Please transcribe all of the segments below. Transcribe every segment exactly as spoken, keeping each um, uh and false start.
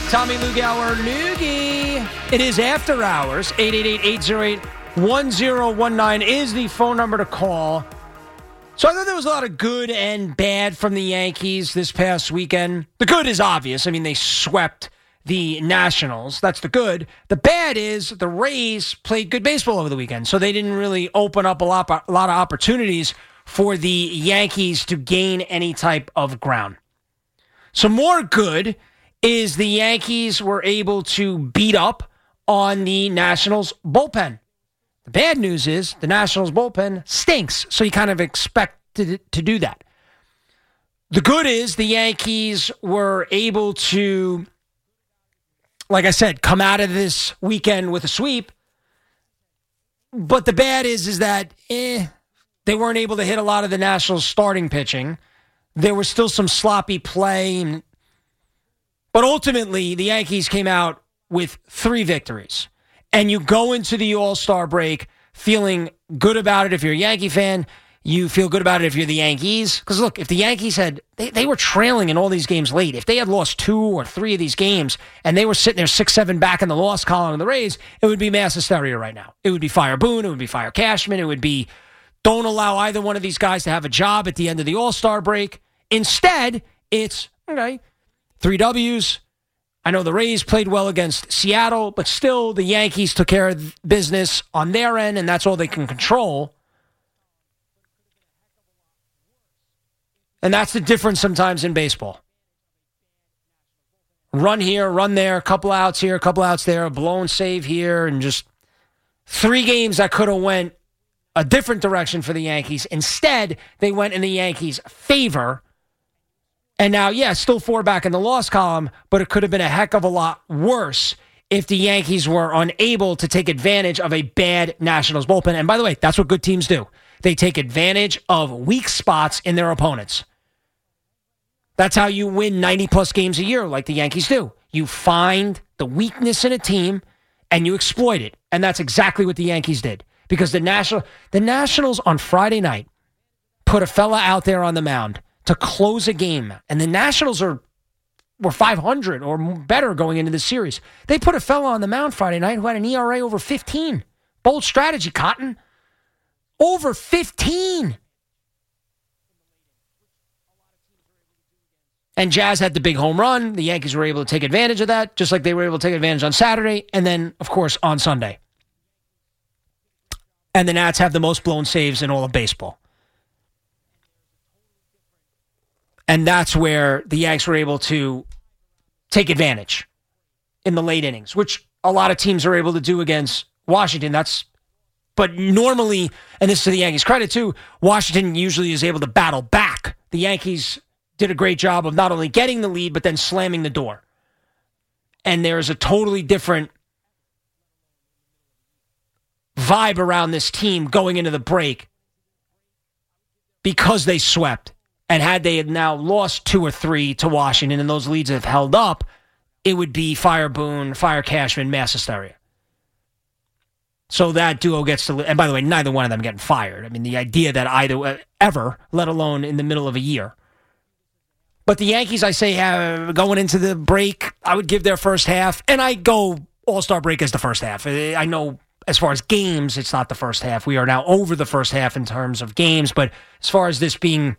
Tommy Lugauer Noogie. It is After Hours. eight eight eight, eight oh eight, one oh one nine is the phone number to call. So I thought there was a lot of good and bad from the Yankees this past weekend. The good is obvious. I mean, they swept the Nationals. That's the good. The bad is the Rays played good baseball over the weekend, so they didn't really open up a lot, a lot of opportunities for the Yankees to gain any type of ground. So more good is the Yankees were able to beat up on the Nationals bullpen. The bad news is the Nationals bullpen stinks, so you kind of expected it to do that. The good is the Yankees were able to, like I said, come out of this weekend with a sweep. But the bad is, is that eh, they weren't able to hit a lot of the Nationals starting pitching. There was still some sloppy play. But ultimately, the Yankees came out with three victories. And you go into the All-Star break feeling good about it if you're a Yankee fan. You feel good about it if you're the Yankees. Because look, if the Yankees had, they, they were trailing in all these games late. If they had lost two or three of these games and they were sitting there six, seven back in the loss column of the Rays, it would be mass hysteria right now. It would be fire Boone. It would be fire Cashman. It would be don't allow either one of these guys to have a job at the end of the All-Star break. Instead, it's, okay, three W's. I know the Rays played well against Seattle, but still the Yankees took care of business on their end, and that's all they can control. And that's the difference sometimes in baseball. Run here, run there, a couple outs here, a couple outs there, a blown save here, and just three games that could have went a different direction for the Yankees. Instead, they went in the Yankees' favor. And now, yeah, still four back in the loss column, but it could have been a heck of a lot worse if the Yankees were unable to take advantage of a bad Nationals bullpen. And by the way, that's what good teams do. They take advantage of weak spots in their opponents. That's how you win ninety-plus games a year like the Yankees do. You find the weakness in a team and you exploit it. And that's exactly what the Yankees did. Because the National, the Nationals on Friday night put a fella out there on the mound to close a game. And the Nationals are were five hundred or better going into the series. They put a fella on the mound Friday night who had an E R A over fifteen. Bold strategy, Cotton. Over fifteen. And Jazz had the big home run. The Yankees were able to take advantage of that, just like they were able to take advantage on Saturday, and then, of course, on Sunday. And the Nats have the most blown saves in all of baseball. And that's where the Yanks were able to take advantage in the late innings, which a lot of teams are able to do against Washington. That's, but normally, and this is to the Yankees' credit too, Washington usually is able to battle back. The Yankees did a great job of not only getting the lead, but then slamming the door. And there's a totally different vibe around this team going into the break because they swept. And had they now lost two or three to Washington and those leads have held up, it would be fire Boone, fire Cashman, mass hysteria. So that duo gets to, and by the way, neither one of them getting fired. I mean, the idea that either, ever, let alone in the middle of a year. But the Yankees, I say, have, going into the break, I would give their first half, and I go All-Star break as the first half. I know as far as games, it's not the first half. We are now over the first half in terms of games, but as far as this being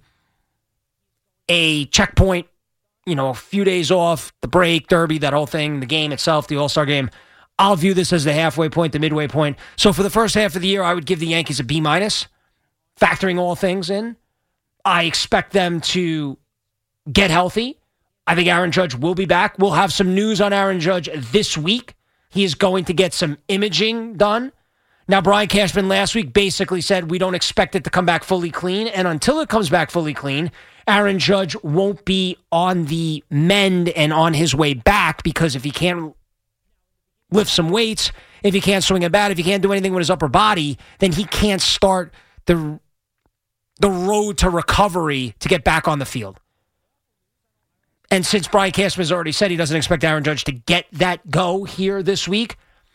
a checkpoint, you know, a few days off, the break, Derby, that whole thing, the game itself, the All-Star game, I'll view this as the halfway point, the midway point. So for the first half of the year, I would give the Yankees a B minus, factoring all things in. I expect them to get healthy. I think Aaron Judge will be back. We'll have some news on Aaron Judge this week. He is going to get some imaging done. Now, Brian Cashman last week basically said we don't expect it to come back fully clean, and until it comes back fully clean, Aaron Judge won't be on the mend and on his way back, because if he can't lift some weights, if he can't swing a bat, if he can't do anything with his upper body, then he can't start the, the road to recovery to get back on the field. And since Brian Cashman has already said he doesn't expect Aaron Judge to get that go here this week,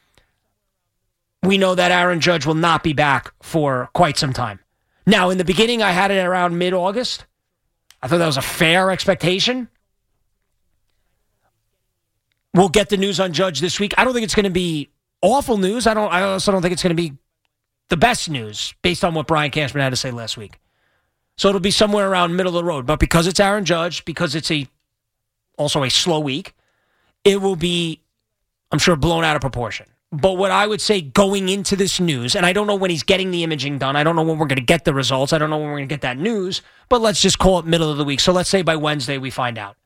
we know that Aaron Judge will not be back for quite some time. Now, in the beginning, I had it around mid-August. I thought that was a fair expectation. we'll get the news on Judge this week. I don't think it's going to be awful news. I don't. I also don't think it's going to be the best news based on what Brian Cashman had to say last week. So it'll be somewhere around middle of the road. But because it's Aaron Judge, because it's a also a slow week, it will be, I'm sure, blown out of proportion. But what I would say going into this news, and I don't know when he's getting the imaging done. I don't know when we're going to get the results. I don't know when we're going to get that news. But let's just call it middle of the week. So let's say by Wednesday we find out.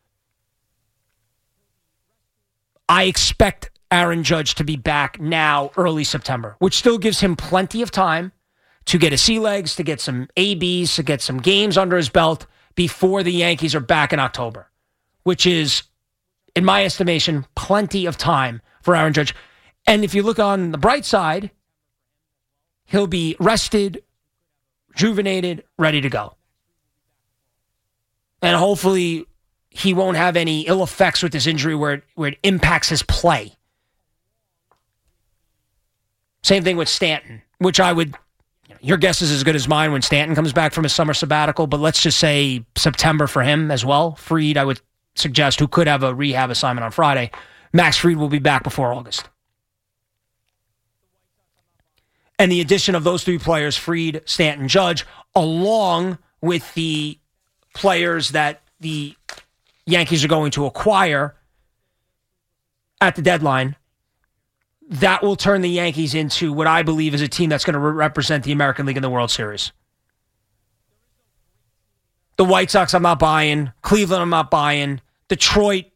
I expect Aaron Judge to be back now early September, which still gives him plenty of time to get his sea legs, to get some A Bs, to get some games under his belt before the Yankees are back in October, which is, in my estimation, plenty of time for Aaron Judge. And if you look on the bright side, he'll be rested, rejuvenated, ready to go. And hopefully he won't have any ill effects with this injury where it, where it impacts his play. Same thing with Stanton, which I would, you know, your guess is as good as mine when Stanton comes back from his summer sabbatical, but let's just say September for him as well. Fried, I would suggest, who could have a rehab assignment on Friday. Max Fried will be back before August. And the addition of those three players, Fried, Stanton, Judge, along with the players that the Yankees are going to acquire at the deadline, that will turn the Yankees into what I believe is a team that's going to re- represent the American League in the World Series. The White Sox, I'm not buying. Cleveland, I'm not buying. Detroit,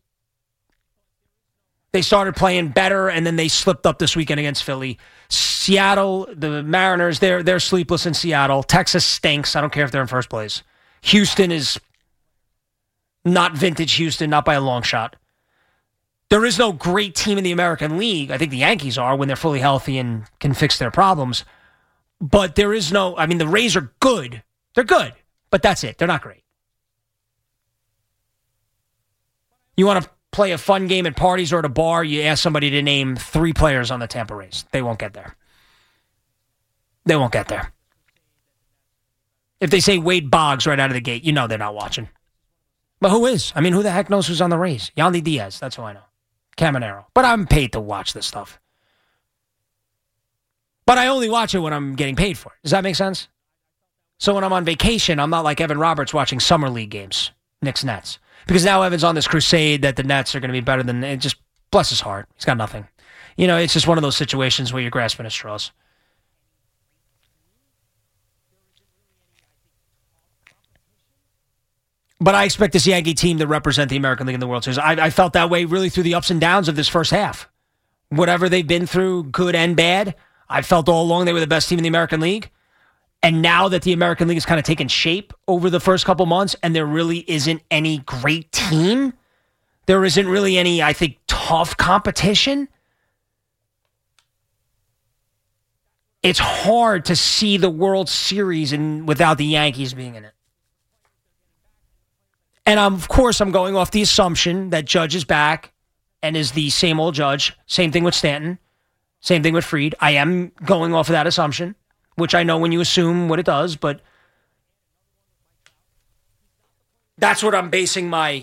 they started playing better, and then they slipped up this weekend against Philly. Seattle, the Mariners, they're, they're sleepless in Seattle. Texas stinks. I don't care if they're in first place. Houston is not vintage Houston, not by a long shot. There is no great team in the American League. I think the Yankees are when they're fully healthy and can fix their problems. But there is no, I mean, the Rays are good. They're good, but that's it. They're not great. You want to play a fun game at parties or at a bar, you ask somebody to name three players on the Tampa Rays. They won't get there. They won't get there. If they say Wade Boggs right out of the gate, you know they're not watching. But who is? I mean, who the heck knows who's on the Rays? Yandy Diaz, that's who I know. Caminero. But I'm paid to watch this stuff. But I only watch it when I'm getting paid for it. Does that make sense? So when I'm on vacation, I'm not like Evan Roberts watching Summer League games, Knicks Nets. Because now Evan's on this crusade that the Nets are going to be better than, it just, bless his heart. He's got nothing. You know, it's just one of those situations where you're grasping at straws. But I expect this Yankee team to represent the American League in the World Series. I, I felt that way really through the ups and downs of this first half. Whatever they've been through, good and bad, I felt all along they were the best team in the American League. And now that the American League has kind of taken shape over the first couple months and there really isn't any great team, there isn't really any, I think, tough competition, it's hard to see the World Series in, without the Yankees being in it. And I'm, of course, I'm going off the assumption that Judge is back and is the same old Judge. Same thing with Stanton. Same thing with Fried. I am going off of that assumption, which I know when you assume what it does, but that's what I'm basing my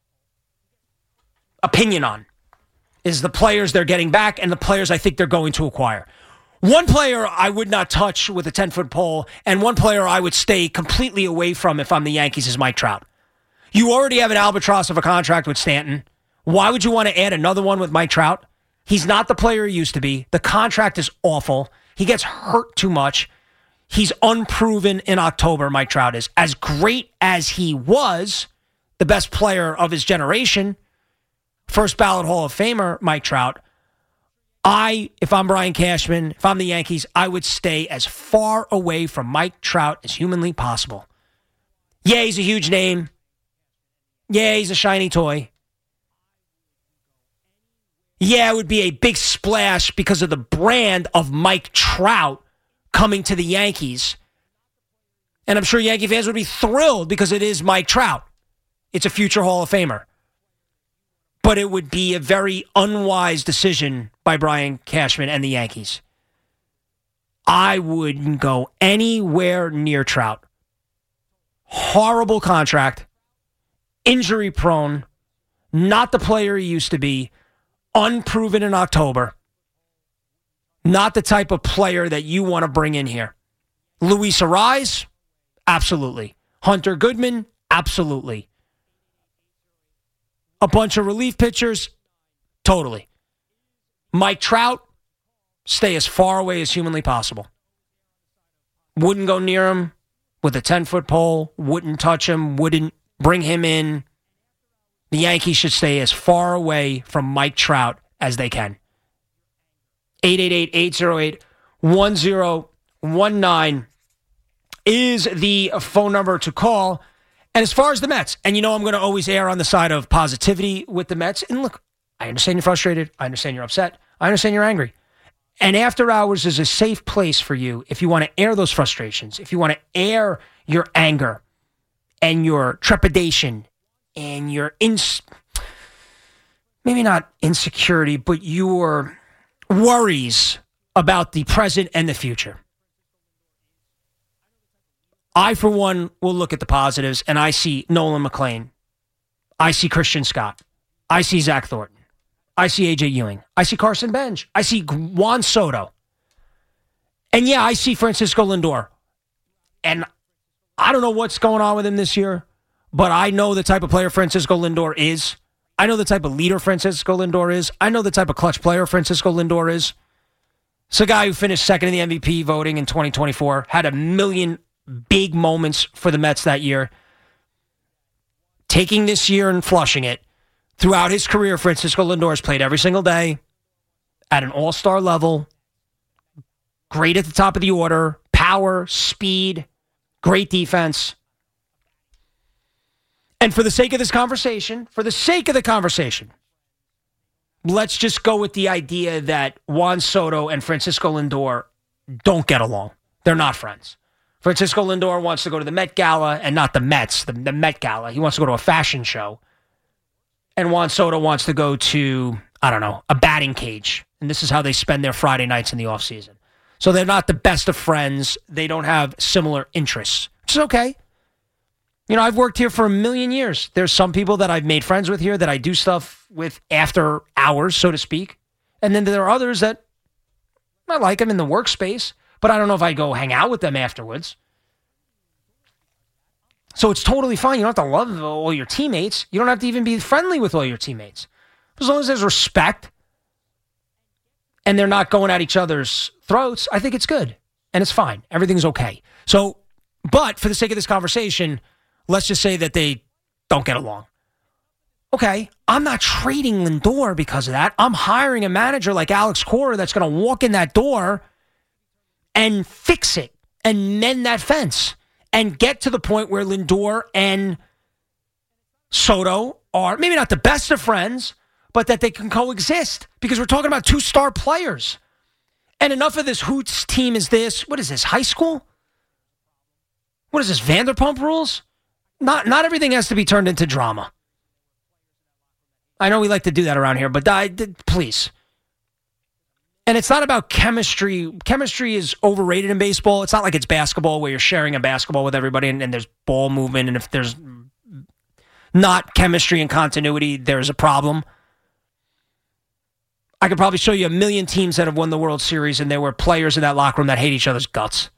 opinion on, is the players they're getting back and the players I think they're going to acquire. One player I would not touch with a ten-foot pole, and one player I would stay completely away from if I'm the Yankees is Mike Trout. You already have an albatross of a contract with Stanton. Why would you want to add another one with Mike Trout? He's not the player he used to be. The contract is awful. He gets hurt too much. He's unproven in October, Mike Trout is. As great as he was, the best player of his generation, first ballot Hall of Famer, Mike Trout, I, if I'm Brian Cashman, if I'm the Yankees, I would stay as far away from Mike Trout as humanly possible. Yeah, he's a huge name. Yeah, he's a shiny toy. Yeah, it would be a big splash because of the brand of Mike Trout coming to the Yankees. And I'm sure Yankee fans would be thrilled because it is Mike Trout. It's a future Hall of Famer. But it would be a very unwise decision by Brian Cashman and the Yankees. I wouldn't go anywhere near Trout. Horrible contract. Injury prone. Not the player he used to be. unproven in October. Not the type of player that you want to bring in here. Luis Arise? Absolutely. Hunter Goodman? Absolutely. A bunch of relief pitchers? Totally. Mike Trout? Stay as far away as humanly possible. Wouldn't go near him with a ten-foot pole. Wouldn't touch him. Wouldn't bring him in. The Yankees should stay as far away from Mike Trout as they can. eight eight eight, eight oh eight, one oh one nine is the phone number to call. And as far as the Mets, and you know I'm going to always err on the side of positivity with the Mets. And look, I understand you're frustrated. I understand you're upset. I understand you're angry. And After Hours is a safe place for you if you want to air those frustrations, if you want to air your anger and your trepidation and your, ins- maybe not insecurity, but your worries about the present and the future. I, for one, will look at the positives, and I see Nolan McLean. I see Christian Scott. I see Zach Thornton. I see A J Ewing. I see Carson Bench. I see Juan Soto. And yeah, I see Francisco Lindor. And I don't know what's going on with him this year, but I know the type of player Francisco Lindor is. I know the type of leader Francisco Lindor is. I know the type of clutch player Francisco Lindor is. It's a guy who finished second in the M V P voting in twenty twenty-four, had a million big moments for the Mets that year. Taking this year and flushing it. Throughout his career, Francisco Lindor has played every single day at an all-star level. Great at the top of the order. Power, speed, great defense. And for the sake of this conversation, for the sake of the conversation, let's just go with the idea that Juan Soto and Francisco Lindor don't get along. They're not friends. Francisco Lindor wants to go to the Met Gala, and not the Mets, the, the Met Gala. He wants to go to a fashion show. And Juan Soto wants to go to, I don't know, a batting cage. And this is how they spend their Friday nights in the offseason. So they're not the best of friends. They don't have similar interests, which is okay. You know, I've worked here for a million years. There's some people that I've made friends with here that I do stuff with after hours, so to speak. And then there are others that I like them in the workspace, but I don't know if I go hang out with them afterwards. So it's totally fine. You don't have to love all your teammates. You don't have to even be friendly with all your teammates. As long as there's respect and they're not going at each other's throats, I think it's good. And it's fine. Everything's okay. So, but for the sake of this conversation, let's just say that they don't get along. Okay, I'm not trading Lindor because of that. I'm hiring a manager like Alex Cora that's going to walk in that door and fix it and mend that fence. And get to the point where Lindor and Soto are maybe not the best of friends, but that they can coexist. Because we're talking about two star players. And enough of this Hoots team is this. What is this, high school? What is this, Vanderpump Rules? Not, not everything has to be turned into drama. I know we like to do that around here, but I, please. And it's not about chemistry. Chemistry is overrated in baseball. It's not like it's basketball where you're sharing a basketball with everybody and, and there's ball movement. And if there's not chemistry and continuity, there's a problem. I could probably show you a million teams that have won the World Series and there were players in that locker room that hate each other's guts.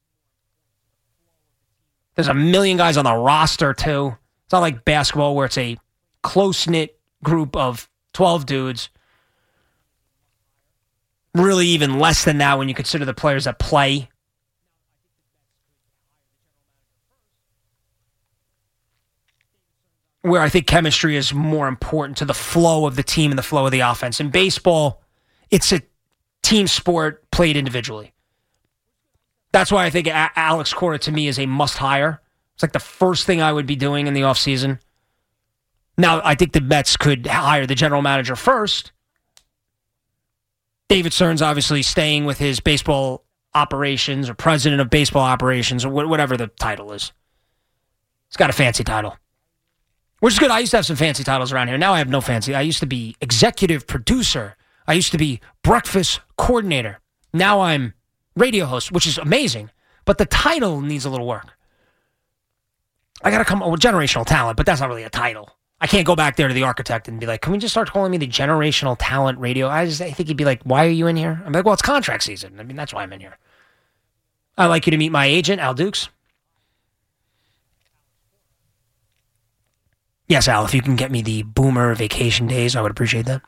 There's a million guys on the roster, too. It's not like basketball where it's a close-knit group of twelve dudes. Really even less than that when you consider the players that play. Where I think chemistry is more important to the flow of the team and the flow of the offense. In baseball, it's a team sport played individually. That's why I think Alex Cora to me is a must-hire. It's like the first thing I would be doing in the offseason. Now, I think the Mets could hire the general manager first. David Stearns obviously staying with his baseball operations or president of baseball operations or whatever the title is. It's got a fancy title. Which is good. I used to have some fancy titles around here. Now I have no fancy. I used to be executive producer. I used to be breakfast coordinator. Now I'm radio host, which is amazing. But the title needs a little work. I got to come up with generational talent, but that's not really a title. I can't go back there to the architect and be like, can we just start calling me the generational talent radio? I just I think he'd be like, why are you in here? I'm like, well, it's contract season. I mean, that's why I'm in here. I'd like you to meet my agent, Al Dukes. Yes, Al, if you can get me the Boomer vacation days, I would appreciate that.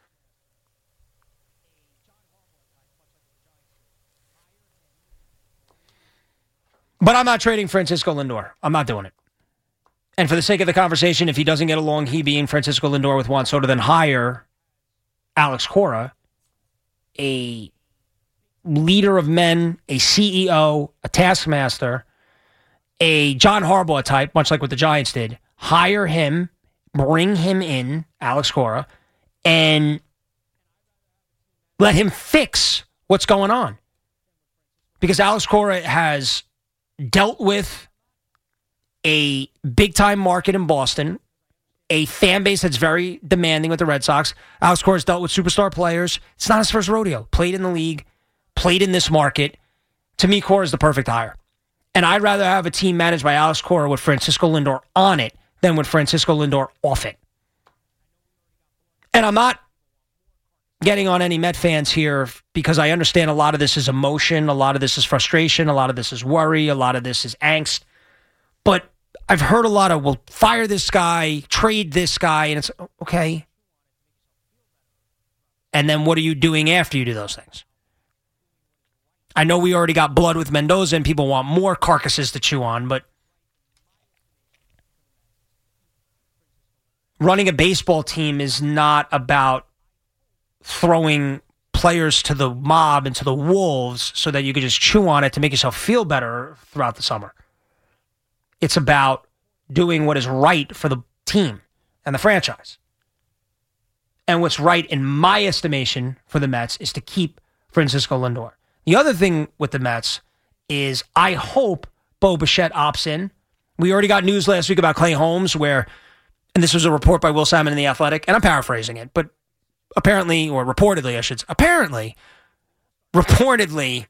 But I'm not trading Francisco Lindor. I'm not doing it. And for the sake of the conversation, if he doesn't get along, he being Francisco Lindor with Juan Soto, then hire Alex Cora, a leader of men, a C E O, a taskmaster, a John Harbaugh type, much like what the Giants did. Hire him, bring him in, Alex Cora, and let him fix what's going on. Because Alex Cora has dealt with a big-time market in Boston, a fan base that's very demanding with the Red Sox. Alex Cora has dealt with superstar players. It's not his first rodeo. Played in the league, played in this market. To me, Cora is the perfect hire. And I'd rather have a team managed by Alex Cora with Francisco Lindor on it than with Francisco Lindor off it. And I'm not getting on any Met fans here because I understand a lot of this is emotion, a lot of this is frustration, a lot of this is worry, a lot of this is angst. But I've heard a lot of, well, fire this guy, trade this guy, and it's, okay. And then what are you doing after you do those things? I know we already got blood with Mendoza and people want more carcasses to chew on, but running a baseball team is not about throwing players to the mob and to the wolves so that you can just chew on it to make yourself feel better throughout the summer. It's about doing what is right for the team and the franchise. And what's right, in my estimation, for the Mets is to keep Francisco Lindor. The other thing with the Mets is I hope Bo Bichette opts in. We already got news last week about Clay Holmes where, and this was a report by Will Salmon in The Athletic, and I'm paraphrasing it, but apparently, or reportedly, I should say, apparently, reportedly,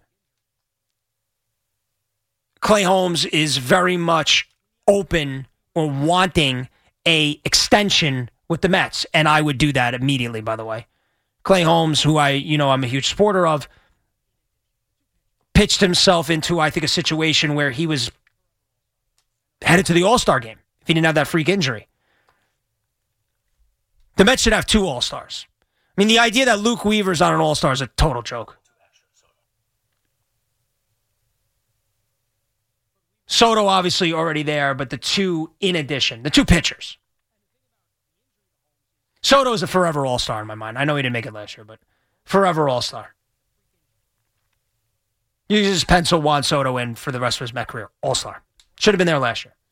Clay Holmes is very much open or wanting a extension with the Mets, and I would do that immediately, by the way. Clay Holmes, who I, you know, I'm a huge supporter of, pitched himself into, I think, a situation where he was headed to the All-Star game if he didn't have that freak injury. The Mets should have two All-Stars. I mean, the idea that Luke Weaver's on an All-Star is a total joke. Soto obviously already there, but the two in addition, the two pitchers. Soto is a forever All-Star in my mind. I know he didn't make it last year, but forever All-Star. You just pencil Juan Soto in for the rest of his Met career. All-Star. Should have been there last year.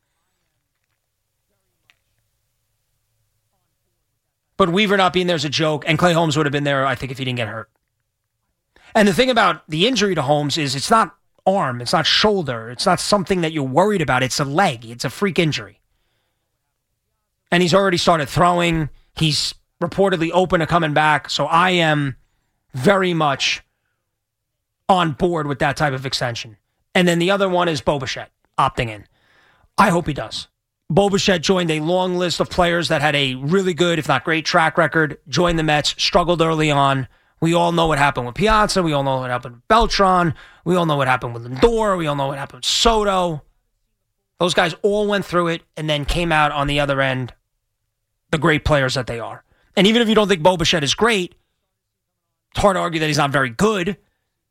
But Weaver not being there is a joke, and Clay Holmes would have been there, I think, if he didn't get hurt. And the thing about the injury to Holmes is it's not arm, it's not shoulder, it's not something that you're worried about, it's a leg, it's a freak injury. And he's already started throwing, he's reportedly open to coming back, so I am very much on board with that type of extension. And then the other one is Bo Bichette opting in. I hope he does. Bo Bichette joined a long list of players that had a really good, if not great, track record, joined the Mets, struggled early on. We all know what happened with Piazza. We all know what happened with Beltran. We all know what happened with Lindor. We all know what happened with Soto. Those guys all went through it and then came out on the other end the great players that they are. And even if you don't think Bo Bichette is great, it's hard to argue that he's not very good.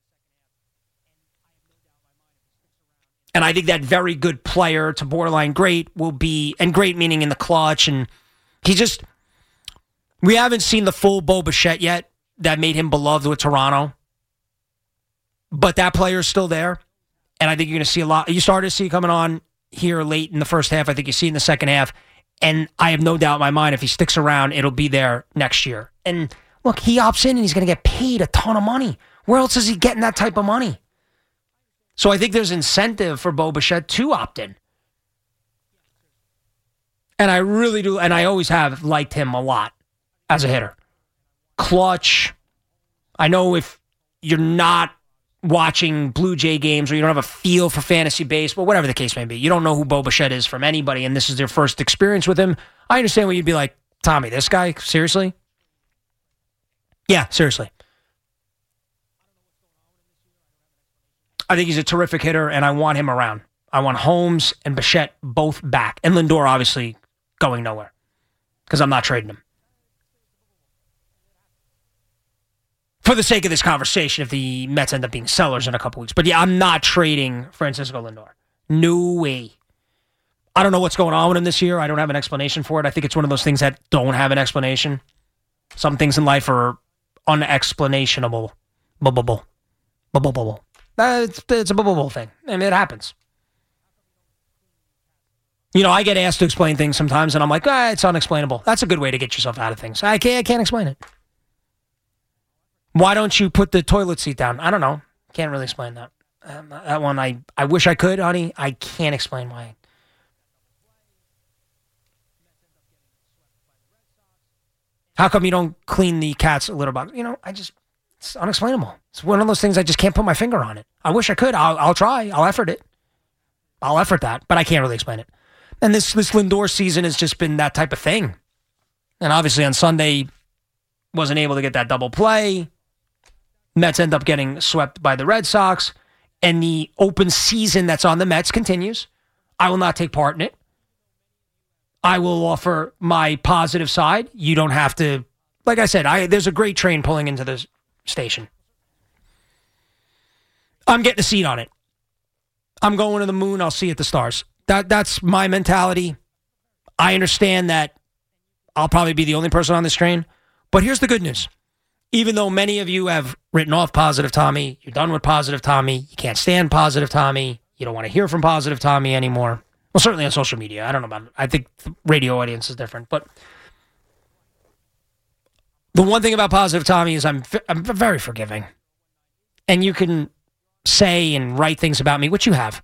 And I think that very good player to borderline great will be, and great meaning in the clutch. And he just, we haven't seen the full Bo Bichette yet that made him beloved with Toronto. But that player is still there. And I think you're going to see a lot. You started to see coming on here late in the first half. I think you see in the second half. And I have no doubt in my mind, if he sticks around, it'll be there next year. And look, he opts in and he's going to get paid a ton of money. Where else is he getting that type of money? So I think there's incentive for Bo Bichette to opt in. And I really do, and I always have liked him a lot as a hitter. Clutch. I know if you're not watching Blue Jay games or you don't have a feel for fantasy baseball, whatever the case may be. You don't know who Bo Bichette is from anybody, and this is their first experience with him. I understand why you'd be like, Tommy, this guy? Seriously? Yeah, seriously. I think he's a terrific hitter, and I want him around. I want Holmes and Bichette both back. And Lindor, obviously, going nowhere because I'm not trading him. For the sake of this conversation, if the Mets end up being sellers in a couple weeks. But yeah, I'm not trading Francisco Lindor. No way. I don't know what's going on with him this year. I don't have an explanation for it. I think it's one of those things that don't have an explanation. Some things in life are unexplainable. Bubble. Bubble. It's, it's a bubble thing. I mean, it happens. You know, I get asked to explain things sometimes, and I'm like, ah, it's unexplainable. That's a good way to get yourself out of things. I can't, I can't explain it. Why don't you put the toilet seat down? I don't know. Can't really explain that. Um, that one, I, I wish I could, honey. I can't explain why. How come you don't clean the cat's litter box? You know, I just, it's unexplainable. It's one of those things I just can't put my finger on it. I wish I could. I'll, I'll try. I'll effort it. I'll effort that, but I can't really explain it. And this, this Lindor season has just been that type of thing. And obviously on Sunday, wasn't able to get that double play. Mets end up getting swept by the Red Sox, and the open season that's on the Mets continues. I will not take part in it. I will offer my positive side. You don't have to, like I said, I there's a great train pulling into the station. I'm getting a seat on it. I'm going to the moon. I'll see you at the stars. That That's my mentality. I understand that I'll probably be the only person on this train, but here's the good news. Even though many of you have written off Positive Tommy, you're done with Positive Tommy, you can't stand Positive Tommy, you don't want to hear from Positive Tommy anymore. Well, certainly on social media. I don't know about it. I think the radio audience is different. But the one thing about Positive Tommy is I'm I'm very forgiving. And you can say and write things about me, which you have.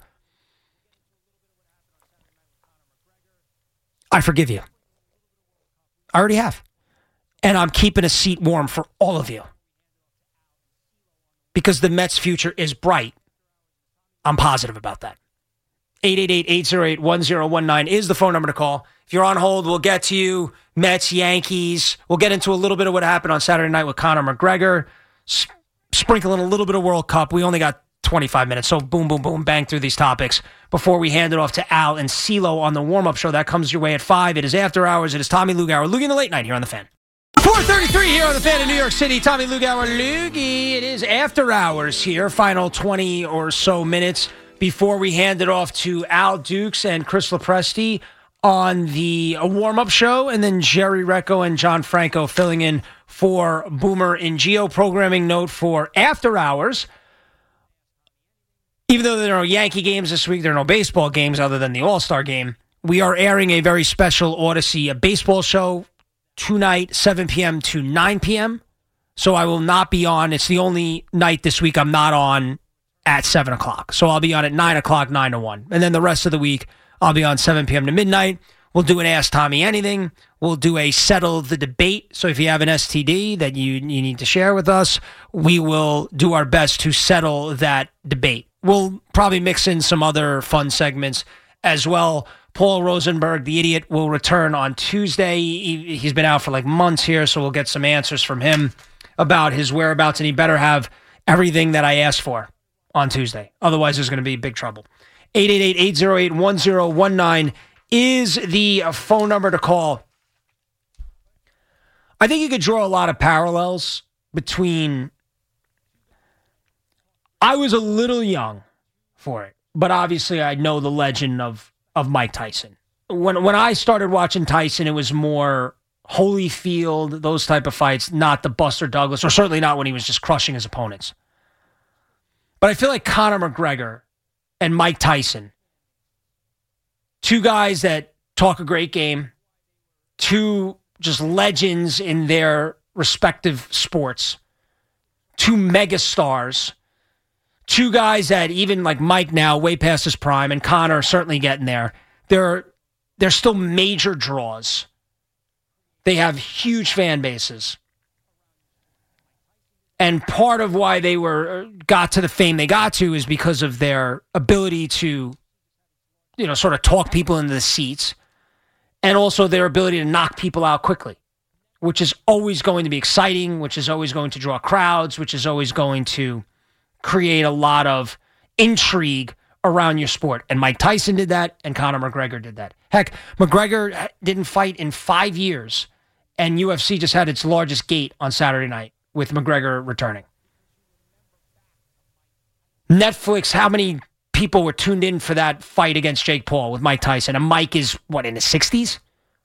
I forgive you. I already have. And I'm keeping a seat warm for all of you. Because the Mets' future is bright. I'm positive about that. eight eight eight, eight oh eight, one oh one nine is the phone number to call. If you're on hold, we'll get to you. Mets, Yankees. We'll get into a little bit of what happened on Saturday night with Conor McGregor. S- sprinkle in a little bit of World Cup. We only got twenty-five minutes, so boom, boom, boom, bang through these topics before we hand it off to Al and CeeLo on the warm-up show. That comes your way at five. It is After Hours. It is Tommy Lugauer. Loogie in the Late Night here on The Fan. four thirty-three here on The Fan in New York City. Tommy Lugauer, Loogie. It is After Hours here. Final twenty or so minutes before we hand it off to Al Dukes and Chris Lopresti on the warm-up show, and then Jerry Recco and John Franco filling in for Boomer and Geo. Programming note for After Hours. Even though there are no Yankee games this week, there are no baseball games other than the All-Star game, we are airing a very special Odyssey, a baseball show tonight, seven p.m. to nine p.m. So I will not be on. It's the only night this week I'm not on at seven o'clock. So I'll be on at nine o'clock, nine to one. And then the rest of the week, I'll be on seven p.m. to midnight. We'll do an Ask Tommy Anything. We'll do a Settle the Debate. So if you have an S T D that you, you need to share with us, we will do our best to settle that debate. We'll probably mix in some other fun segments as well. Paul Rosenberg, the idiot, will return on Tuesday. He, he's been out for like months here, so we'll get some answers from him about his whereabouts, and he better have everything that I asked for on Tuesday. Otherwise, there's going to be big trouble. eight eight eight, eight oh eight, one oh one nine is the phone number to call. I think you could draw a lot of parallels between... I was a little young for it, but obviously I know the legend of, of Mike Tyson. When when I started watching Tyson, it was more Holyfield, those type of fights, not the Buster Douglas, or certainly not when he was just crushing his opponents. But I feel like Conor McGregor and Mike Tyson, two guys that talk a great game, two just legends in their respective sports, two megastars, two guys that even like Mike now, way past his prime, and Conor certainly getting there. They're, they're still major draws. They have huge fan bases. And part of why they were got to the fame they got to is because of their ability to, you know, sort of talk people into the seats, and also their ability to knock people out quickly, which is always going to be exciting, which is always going to draw crowds, which is always going to create a lot of intrigue around your sport. And Mike Tyson did that, and Conor McGregor did that. Heck, McGregor didn't fight in five years, and U F C just had its largest gate on Saturday night with McGregor returning. Netflix, how many people were tuned in for that fight against Jake Paul with Mike Tyson? And Mike is, what, in his sixties?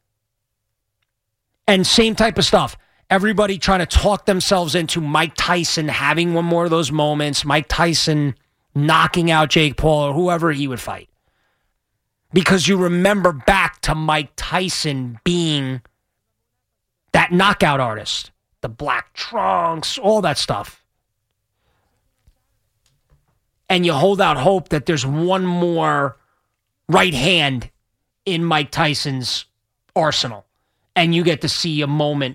And same type of stuff. Everybody trying to talk themselves into Mike Tyson having one more of those moments, Mike Tyson knocking out Jake Paul or whoever he would fight. Because you remember back to Mike Tyson being that knockout artist. The black trunks, all that stuff. And you hold out hope that there's one more right hand in Mike Tyson's arsenal. And you get to see a moment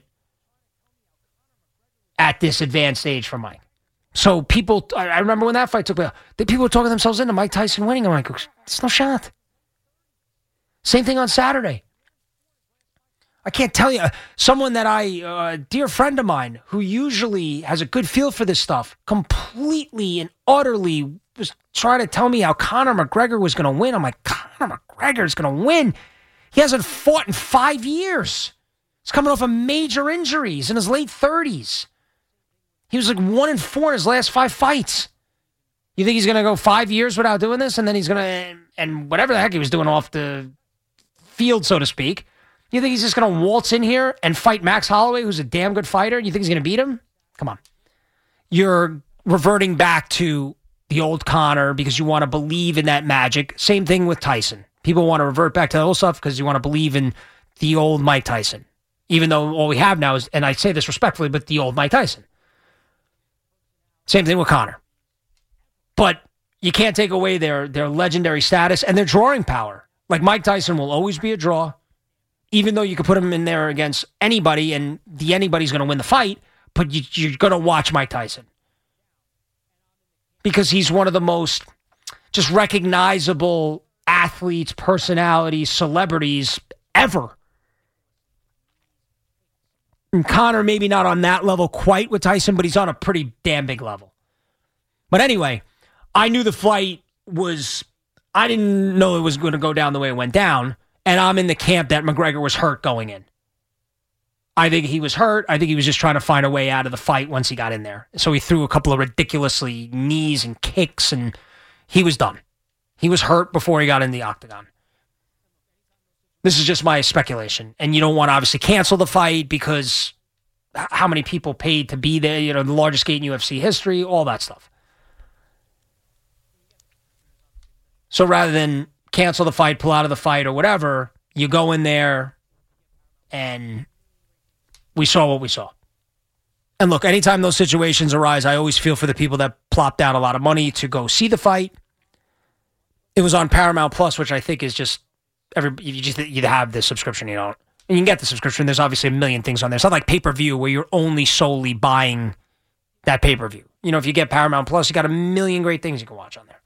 at this advanced age for Mike. So people, I remember when that fight took place, the people were talking themselves into Mike Tyson winning. I'm like, there's no shot. Same thing on Saturday. I can't tell you. Someone that I, a dear friend of mine, who usually has a good feel for this stuff, completely and utterly was trying to tell me how Conor McGregor was going to win. I'm like, Conor McGregor is going to win. He hasn't fought in five years. He's coming off a major injury. He's in his late thirties. He was like one and four in his last five fights. You think he's going to go five years without doing this? And then he's going to, and whatever the heck he was doing off the field, so to speak. You think he's just going to waltz in here and fight Max Holloway, who's a damn good fighter? You think he's going to beat him? Come on. You're reverting back to the old Conor because you want to believe in that magic. Same thing with Tyson. People want to revert back to the old stuff because you want to believe in the old Mike Tyson. Even though all we have now is, and I say this respectfully, but the old Mike Tyson. Same thing with Conor. But you can't take away their, their legendary status and their drawing power. Like Mike Tyson will always be a draw. Even though you could put him in there against anybody and the anybody's going to win the fight, but you, you're going to watch Mike Tyson. Because he's one of the most just recognizable athletes, personalities, celebrities ever. And Conor maybe not on that level quite with Tyson, but he's on a pretty damn big level. But anyway, I knew the fight was, I didn't know it was going to go down the way it went down. And I'm in the camp that McGregor was hurt going in. I think he was hurt. I think he was just trying to find a way out of the fight once he got in there. So he threw a couple of ridiculously knees and kicks, and he was done. He was hurt before he got in the octagon. This is just my speculation. And you don't want to obviously cancel the fight because how many people paid to be there, you know, the largest gate in U F C history, all that stuff. So rather than cancel the fight, pull out of the fight, or whatever, you go in there, and we saw what we saw. And look, anytime those situations arise, I always feel for the people that plopped down a lot of money to go see the fight. It was on Paramount Plus, which I think is just, every you just you have the subscription, you don't. And you can get the subscription. There's obviously a million things on there. It's not like pay-per-view where you're only solely buying that pay-per-view. You know, if you get Paramount Plus, you got a million great things you can watch on there.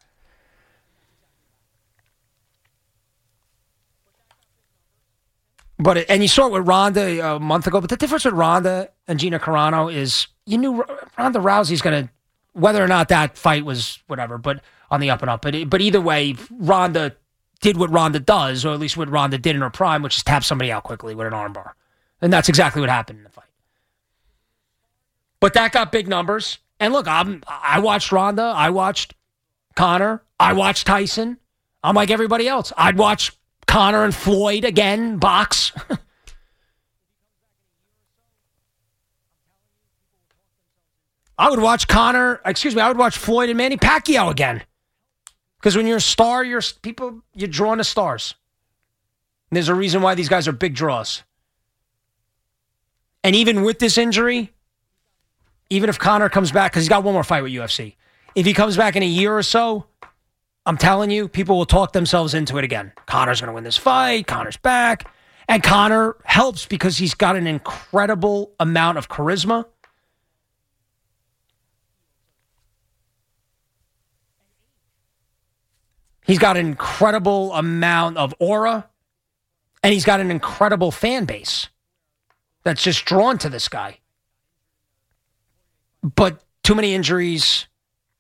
But and you saw it with Ronda a month ago. But the difference with Ronda and Gina Carano is you knew Ronda Rousey's going to, whether or not that fight was whatever, but on the up and up. But but either way, Ronda did what Ronda does, or at least what Ronda did in her prime, which is tap somebody out quickly with an armbar. And that's exactly what happened in the fight. But that got big numbers. And look, I'm, I watched Ronda. I watched Conor. I watched Tyson. I'm like everybody else. I'd watch Conor and Floyd again, box. I would watch Conor, excuse me, I would watch Floyd and Manny Pacquiao again. Because when you're a star, you're people, you're drawn to stars. And there's a reason why these guys are big draws. And even with this injury, even if Conor comes back, because he's got one more fight with U F C. If he comes back in a year or so, I'm telling you, people will talk themselves into it again. Conor's going to win this fight. Conor's back. And Conor helps because he's got an incredible amount of charisma. He's got an incredible amount of aura, and he's got an incredible fan base that's just drawn to this guy. But too many injuries,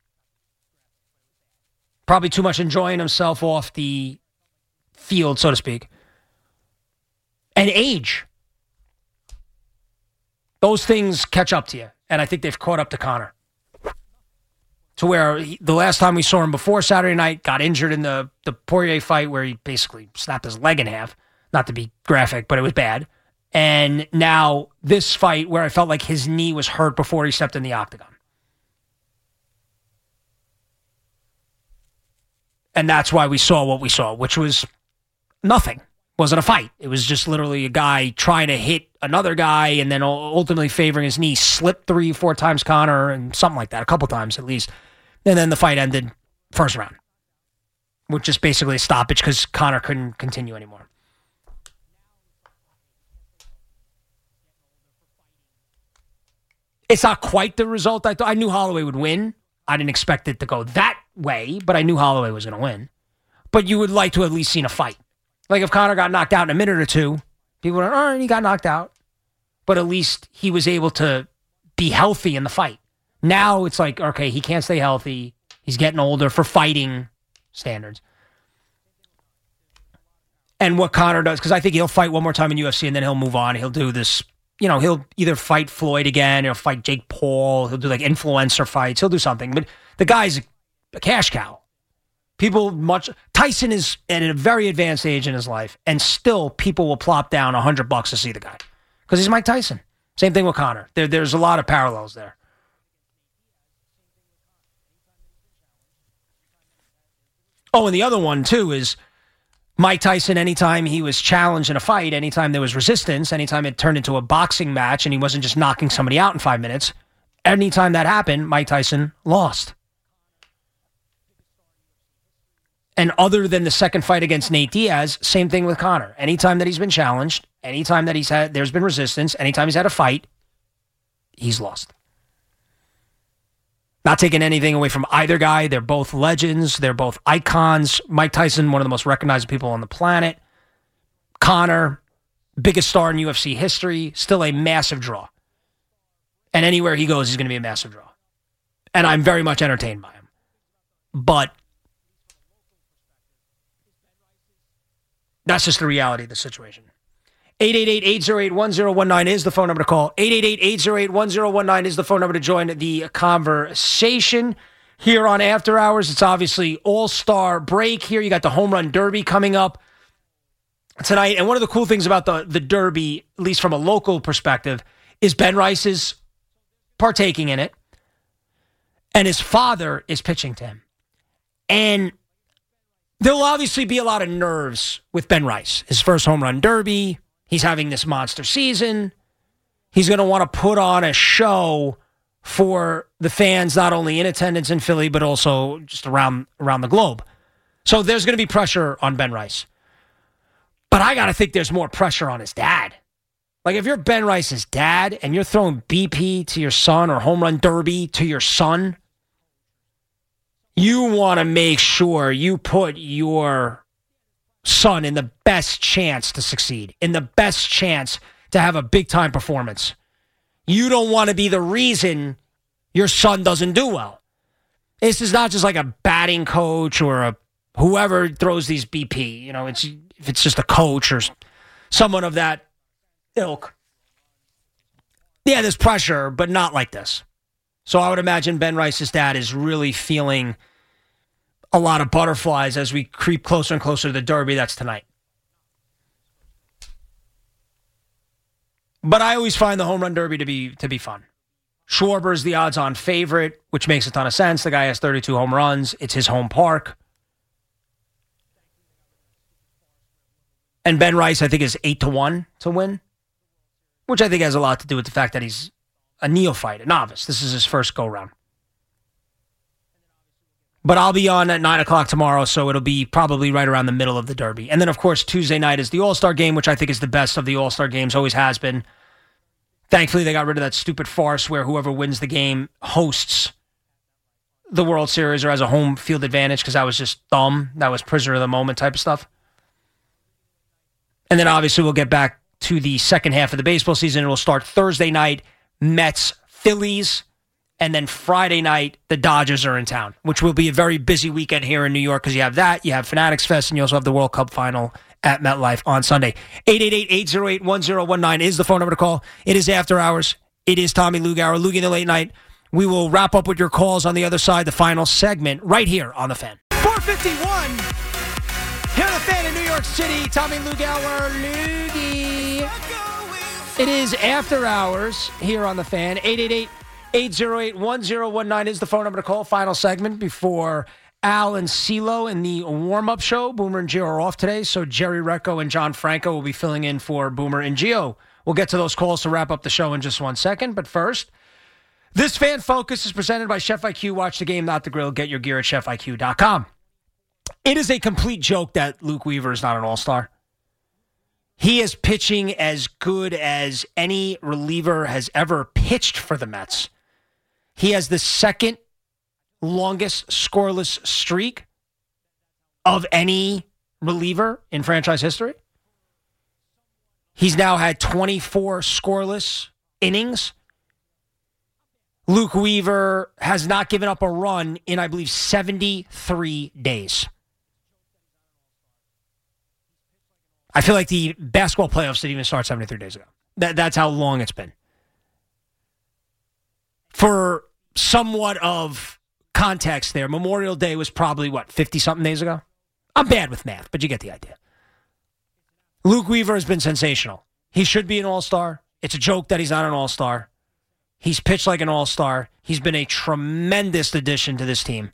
probably too much enjoying himself off the field, so to speak, and age. Those things catch up to you, and I think they've caught up to Conor. To where he, the last time we saw him before Saturday night, got injured in the, the Poirier fight where he basically snapped his leg in half. Not to be graphic, but it was bad. And now this fight where I felt like his knee was hurt before he stepped in the octagon. And that's why we saw what we saw, which was nothing. It wasn't a fight. It was just literally a guy trying to hit another guy and then ultimately favoring his knee, slipped three, four times Conor and something like that, a couple times at least. And then the fight ended first round, which is basically a stoppage because Conor couldn't continue anymore. It's not quite the result I thought. I knew Holloway would win. I didn't expect it to go that way, but I knew Holloway was going to win. But you would like to have at least seen a fight. Like if Conor got knocked out in a minute or two, people would, all right, he got knocked out. But at least he was able to be healthy in the fight. Now it's like, okay, he can't stay healthy. He's getting older for fighting standards. And what Conor does, because I think he'll fight one more time in U F C and then he'll move on. He'll do this, you know, he'll either fight Floyd again, he'll fight Jake Paul, he'll do like influencer fights, he'll do something. But the guy's a cash cow. People much, Tyson is at a very advanced age in his life, and still people will plop down a hundred bucks to see the guy. Because he's Mike Tyson. Same thing with Conor. There, there's a lot of parallels there. Oh, and the other one, too, is Mike Tyson, anytime he was challenged in a fight, anytime there was resistance, anytime it turned into a boxing match and he wasn't just knocking somebody out in five minutes, anytime that happened, Mike Tyson lost. And other than the second fight against Nate Diaz, same thing with Conor. Anytime that he's been challenged, anytime that he's had, there's been resistance, anytime he's had a fight, he's lost. Not taking anything away from either guy. They're both legends. They're both icons. Mike Tyson, one of the most recognized people on the planet. Conor, biggest star in U F C history, still a massive draw. And anywhere he goes, he's going to be a massive draw. And I'm very much entertained by him. But that's just the reality of the situation. eight eight eight, eight oh eight, one oh one nine is the phone number to call. eight eight eight, eight oh eight, one oh one nine is the phone number to join the conversation here on After Hours. It's obviously all-star break here. You got the Home Run Derby coming up tonight. And one of the cool things about the, the Derby, at least from a local perspective, is Ben Rice is partaking in it. And his father is pitching to him. And there'll obviously be a lot of nerves with Ben Rice. His first Home Run Derby. He's having this monster season. He's going to want to put on a show for the fans, not only in attendance in Philly, but also just around, around the globe. So there's going to be pressure on Ben Rice. But I got to think there's more pressure on his dad. Like if you're Ben Rice's dad and you're throwing B P to your son or Home Run Derby to your son, you want to make sure you put your son in the best chance to succeed, in the best chance to have a big-time performance. You don't want to be the reason your son doesn't do well. This is not just like a batting coach or a whoever throws these B P. You know, it's if it's just a coach or someone of that ilk. Yeah, there's pressure, but not like this. So I would imagine Ben Rice's dad is really feeling a lot of butterflies as we creep closer and closer to the Derby. That's tonight. But I always find the Home Run Derby to be to be fun. Schwarber is the odds-on favorite, which makes a ton of sense. The guy has thirty-two home runs. It's his home park. And Ben Rice, I think, is eight to one to win, which I think has a lot to do with the fact that he's a neophyte, a novice. This is his first go-round. But I'll be on at nine o'clock tomorrow, so it'll be probably right around the middle of the Derby. And then, of course, Tuesday night is the All-Star Game, which I think is the best of the All-Star Games, always has been. Thankfully, they got rid of that stupid farce where whoever wins the game hosts the World Series or has a home field advantage because that was just dumb. That was prisoner of the moment type of stuff. And then obviously we'll get back to the second half of the baseball season. It will start Thursday night, Mets, Phillies, and then Friday night, the Dodgers are in town, which will be a very busy weekend here in New York because you have that, you have Fanatics Fest, and you also have the World Cup final at MetLife on Sunday. eight eight eight, eight oh eight, one oh one nine is the phone number to call. It is After Hours. It is Tommy Lugauer, Luggie in the Late Night. We will wrap up with your calls on the other side, the final segment, right here on The Fan. four fifty-one, here on The Fan in New York City. Tommy Lugauer, Luggie. It is After Hours here on The Fan. eight eight eight, eight oh eight, one oh one nine is the phone number to call. Final segment before Al and CeeLo in the warm-up show. Boomer and Gio are off today, so Jerry Recco and John Franco will be filling in for Boomer and Gio. We'll get to those calls to wrap up the show in just one second, but first, this Fan Focus is presented by Chef I Q. Watch the game, not the grill. Get your gear at chef I Q dot com. It is a complete joke that Luke Weaver is not an all-star. He is pitching as good as any reliever has ever pitched for the Mets. He has the second longest scoreless streak of any reliever in franchise history. He's now had twenty-four scoreless innings. Luke Weaver has not given up a run in, I believe, seventy-three days. I feel like the basketball playoffs didn't even start seventy-three days ago. That, that's how long it's been. For somewhat of context there, Memorial Day was probably, what, fifty-something days ago? I'm bad with math, but you get the idea. Luke Weaver has been sensational. He should be an all-star. It's a joke that he's not an all-star. He's pitched like an all-star. He's been a tremendous addition to this team.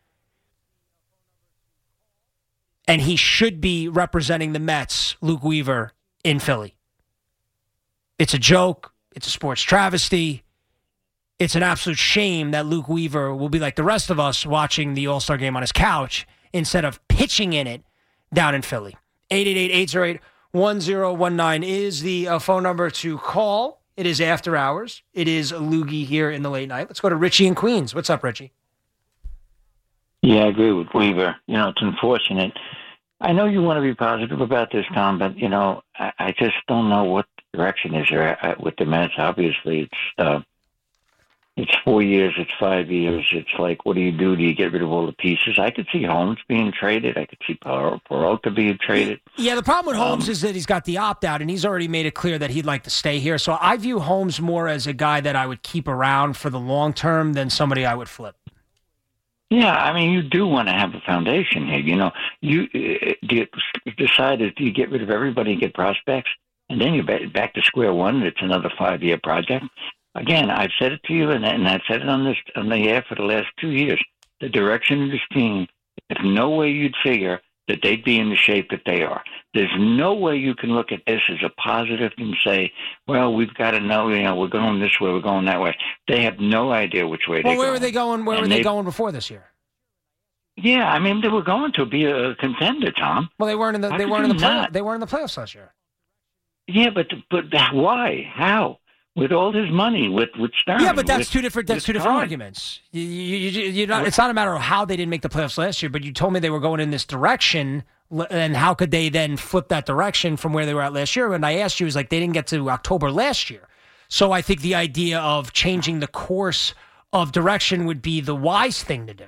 And he should be representing the Mets, Luke Weaver, in Philly. It's a joke. It's a sports travesty. It's an absolute shame that Luke Weaver will be like the rest of us watching the All-Star game on his couch instead of pitching in it down in Philly. eight eight eight, eight oh eight, one oh one nine is the uh, phone number to call. It is After Hours. It is Luggie here in the Late Night. Let's go to Richie in Queens. What's up, Richie? Yeah, I agree with Weaver. You know, it's unfortunate. I know you want to be positive about this, Tom, but, you know, I, I just don't know what direction is there with the Mets. Obviously, it's uh, it's four years, it's five years. It's like, what do you do? Do you get rid of all the pieces? I could see Holmes being traded. I could see Peralta being traded. Yeah, the problem with Holmes um, is that he's got the opt-out, and he's already made it clear that he'd like to stay here. So I view Holmes more as a guy that I would keep around for the long term than somebody I would flip. Yeah, I mean, you do want to have a foundation here. You know, you uh, do you decide that you get rid of everybody and get prospects, and then you're back to square one. It's another five-year project. Again, I've said it to you, and, and I've said it on this on the air for the last two years. The direction of this team, there's no way you'd figure that they'd be in the shape that they are. There's no way you can look at this as a positive and say, well, we've got to know, you know, we're going this way, we're going that way. They have no idea which way well, they're where going. were they going? Where and were they they, going before this year? Yeah, I mean, they were going to be a contender, Tom. Well, they weren't in the How they could weren't in the you play, not? they weren't in the playoffs last year. Yeah, but but why? How? With all his money, with with Stern. Yeah, but that's with, two different. That's two different Cohen. arguments. You, you, you, you're not, it's not a matter of how they didn't make the playoffs last year, but you told me they were going in this direction, and how could they then flip that direction from where they were at last year? And I asked you, was like they didn't get to October last year, so I think the idea of changing the course of direction would be the wise thing to do.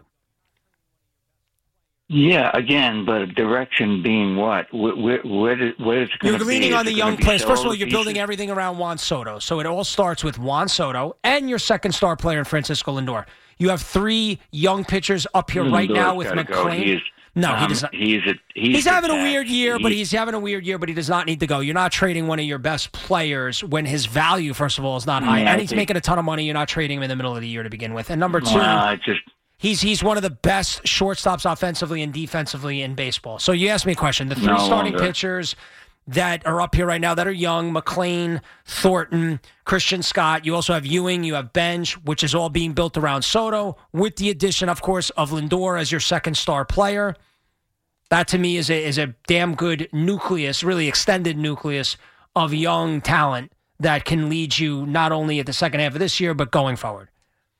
Yeah, again, but direction being what? Where, where, where, did, where is it going to You're be? leaning Is on the it young gonna be players. First of solo all, you're pieces? building everything around Juan Soto. So it all starts with Juan Soto and your second star player in Francisco Lindor. You have three young pitchers up here right Lindor's now with gotta go. McClain. He is, No, he um, does not. He's a, he's, He's having a attached. weird year, but He- he's having a weird year, but he does not need to go. You're not trading one of your best players when his value, first of all, is not high. Yeah, I and he's think- making a ton of money. You're not trading him in the middle of the year to begin with. And number two, Well, I just he's he's one of the best shortstops offensively and defensively in baseball. So you asked me a question. The three No starting longer. pitchers that are up here right now that are young, McClain, Thornton, Christian Scott. You also have Ewing. You have Benj, which is all being built around Soto, with the addition, of course, of Lindor as your second star player. That, to me, is a, is a damn good nucleus, really extended nucleus of young talent that can lead you not only at the second half of this year, but going forward.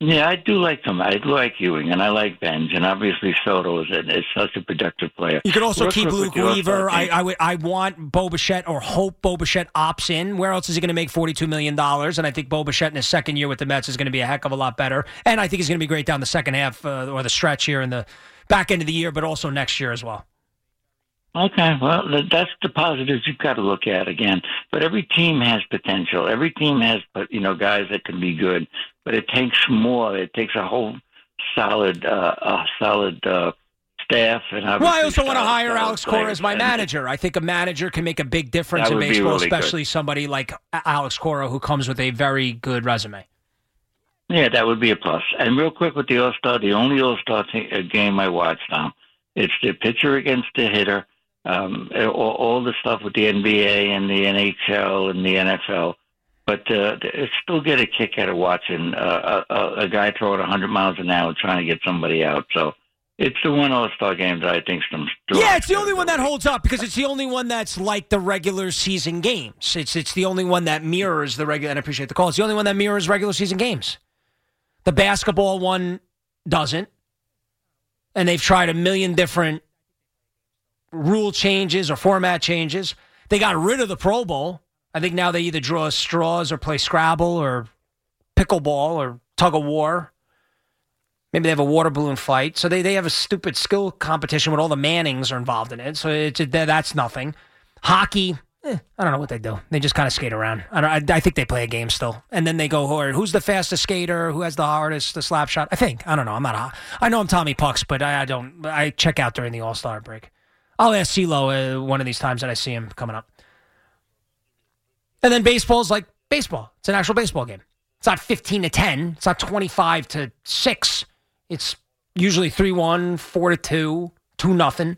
Yeah, I do like them. I do like Ewing, and I like Benz, and obviously Soto is, a, is such a productive player. You could also Real keep quick Luke Weaver. I, I, would, I want Bo Bichette or hope Bo Bichette opts in. Where else is he going to make forty-two million dollars? And I think Bo Bichette in his second year with the Mets is going to be a heck of a lot better. And I think he's going to be great down the second half uh, or the stretch here in the back end of the year, but also next year as well. Okay, well, that's the positives you've got to look at again. But every team has potential. Every team has, you know, guys that can be good. But it takes more. It takes a whole solid, uh, a solid uh, staff. And well, I also want to hire Alex Cora as my manager. I think a manager can make a big difference in baseball, really especially good. Somebody like Alex Cora who comes with a very good resume. Yeah, that would be a plus. And real quick with the All-Star, the only All-Star t- game I watched now, it's the pitcher against the hitter. Um, all, all the stuff with the N B A and the N H L and the N F L, but uh, I still get a kick out of watching uh, a, a guy throw it one hundred miles an hour trying to get somebody out. So it's the one All-Star game that I think some. Yeah, it's the only one that holds up because it's the only one that's like the regular season games. It's it's the only one that mirrors the regular. And I appreciate the call. It's the only one that mirrors regular season games. The basketball one doesn't, and they've tried a million different rule changes or format changes. They got rid of the Pro Bowl. I think now they either draw straws or play Scrabble or pickleball or tug of war. Maybe they have a water balloon fight. So they, they have a stupid skill competition with all the Mannings are involved in it. So it's that's nothing. Hockey, eh, I don't know what they do. They just kind of skate around. I, don't, I, I think they play a game still. And then they go, who's the fastest skater? Who has the hardest, the slap shot? I think. I don't know. I'm not. A, I know I'm Tommy Pucks, but I, I don't. I check out during the All-Star break. I'll ask CeeLo uh, one of these times that I see him coming up. And then baseball's like baseball. It's an actual baseball game. It's not fifteen to ten. It's not twenty-five to six. It's usually three one, four to two, two nothing.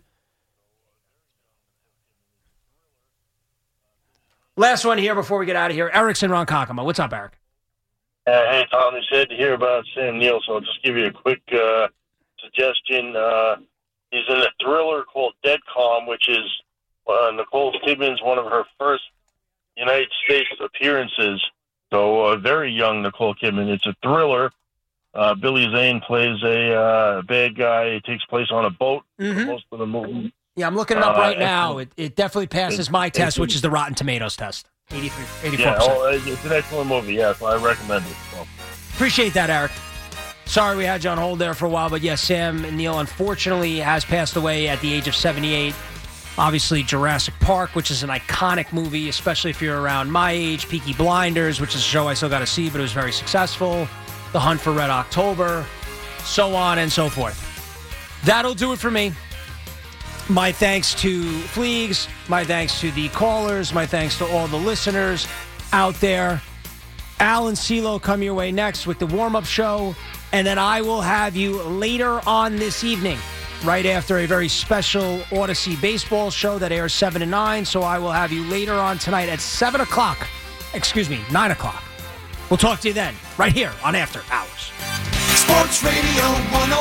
Last one here before we get out of here. Eric's in Ronkonkoma. What's up, Eric? Uh, hey, Tom. You said to hear about Sam Neill, so I'll just give you a quick uh, suggestion. Uh, He's in a thriller called Dead Calm, which is uh, Nicole Kidman's one of her first United States appearances. So uh, very young Nicole Kidman. It's a thriller. Uh, Billy Zane plays a uh, bad guy. It takes place on a boat mm-hmm. for most of the movie. Yeah, I'm looking it up uh, right now. It, it definitely passes my test, which is the Rotten Tomatoes test. eighty-three, eighty-four percent. Yeah, well, it's an excellent movie. Yeah, so I recommend it. So. Appreciate that, Eric. Sorry we had you on hold there for a while, but yes, Sam Neill unfortunately has passed away at the age of seventy-eight. Obviously, Jurassic Park, which is an iconic movie, especially if you're around my age. Peaky Blinders, which is a show I still got to see, but it was very successful. The Hunt for Red October, so on and so forth. That'll do it for me. My thanks to Fleegs, my thanks to the callers, my thanks to all the listeners out there. Al and CeeLo come your way next with the warm-up show. And then I will have you later on this evening, right after a very special Odyssey baseball show that airs seven to nine. So I will have you later on tonight at seven o'clock. Excuse me, nine o'clock. We'll talk to you then, right here on After Hours. Sports Radio one